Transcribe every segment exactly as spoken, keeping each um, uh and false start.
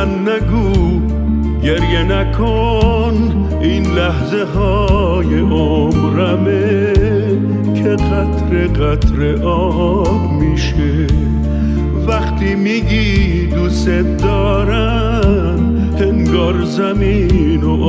من نگو گریه نکن، این لحظه های عمرمه که قطره قطره آب میشه. وقتی میگی دوست دارم، انگار زمین و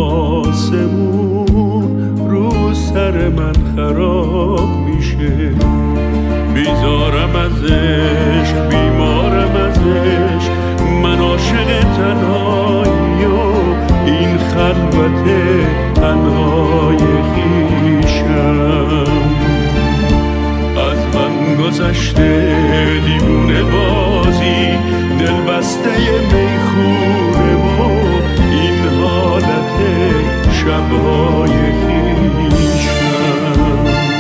آسمون رو سر من خراب میشه. بیزارم ازش، بیمارم ازش، من عاشق تنهایی و این خلوت تنهای خویشم. از من گذشته دیوونه بازی، دل بسته میخونه و این حالت شبهای خویشم.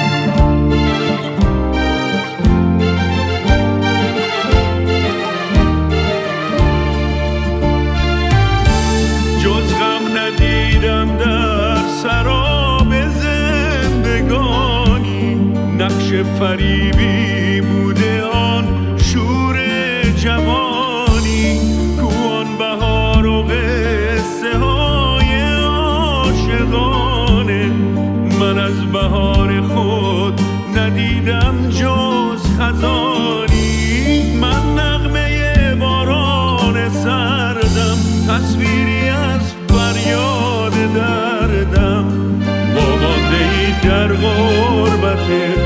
جز غم ندیدم در سراب زندگانی، نقش فریبی بوده آن شور جوانی. کوان بهار و قصه های عاشقانه، من از بهار خود ندیدم جز خزانی. من نغمه باران سردم، تصویری از فریاد دردم، وامانده ای در غربت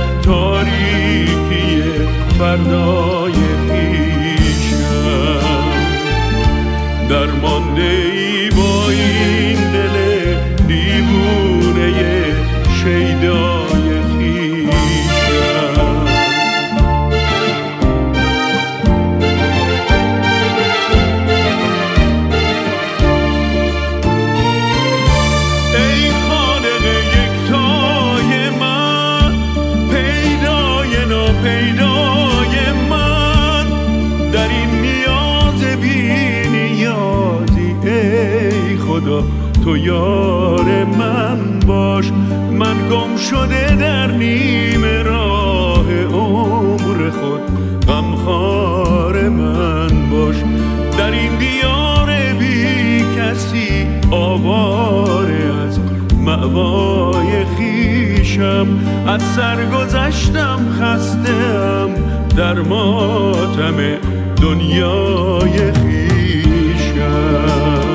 تاریکی فردای خویشم. درمانده ای با این دل دیوونه شیدای خویشم. ای خالق یکتای من، پیدای ناپیدای من، در این نیاز بی نیازی ای خدا تو یار من باش. من گم شده در نیمه راه عمر خود، غمخوار من باش. در این دیار بی کسی آواره از مأوای خویشم. از سر گذشتم خسته‌ام در ماتم دنیای خویشم.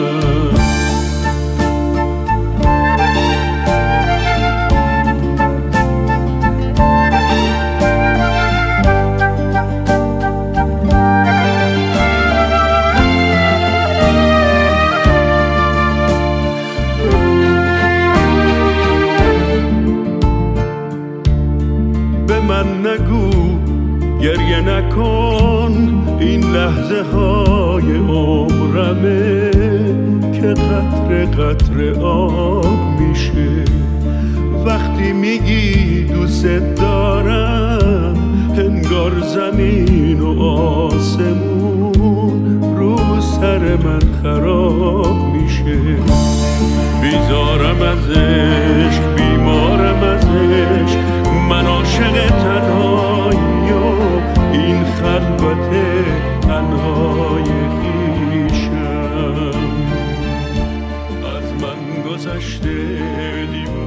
من نگو گریه نکن، این لحظه های عمرمه که قطره قطره آب میشه. وقتی میگی دوست دارم، انگار زمین و آسمون رو سر من خراب میشه. بیزارم ازش، بیمارم ازش، من عاشق تنهایی و این خلوت تنهای خویشم. از من گذشته دیوونه